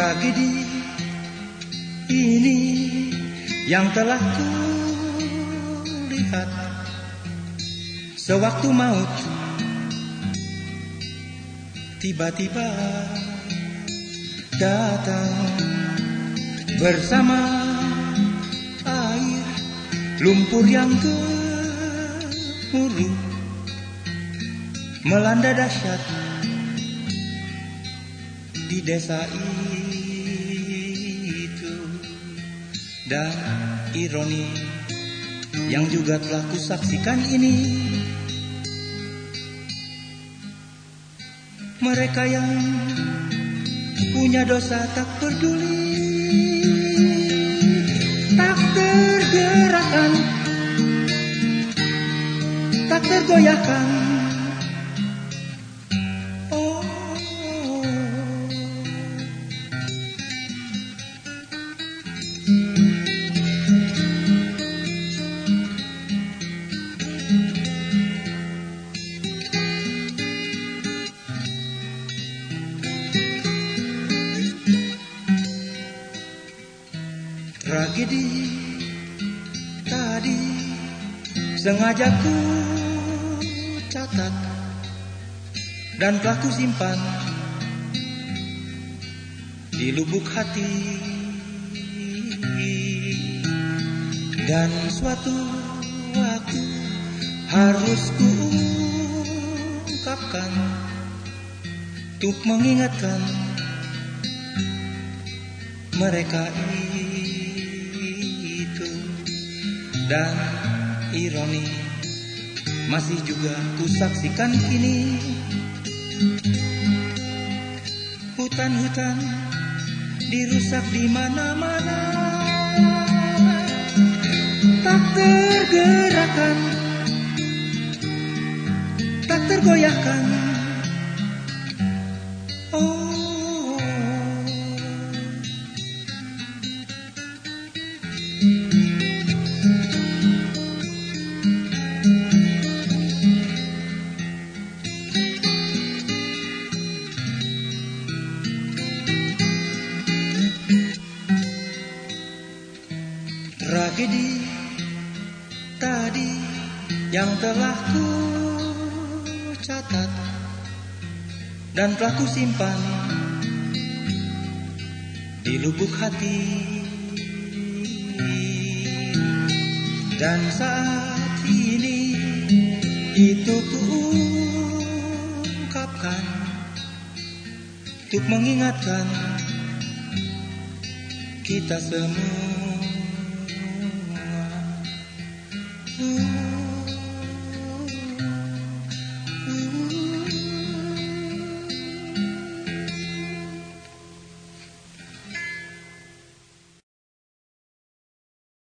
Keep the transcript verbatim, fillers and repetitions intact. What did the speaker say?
Tragedi ini yang telah kulihat sewaktu maut tiba-tiba datang bersama air lumpur yang gemuruh melanda dahsyat di desa itu. Dan ironi yang juga telah kusaksikan ini, mereka yang punya dosa tak peduli, tak tergerakkan, tak tergoyahkan. Oh, tragedi tadi sengaja ku catat dan telah ku simpan di lubuk hati. Dan suatu waktu harus ku ungkapkan untuk mengingatkan mereka itu. Dan ironi masih juga kusaksikan kini, hutan-hutan dirusak di mana-mana, tak tergerakkan, tak tergoyahkan. Oh, tragedi tadi yang telah ku catat dan telah ku simpan di lubuk hati. Dan saat ini itu ku ungkapkan untuk mengingatkan kita semua. Ooh.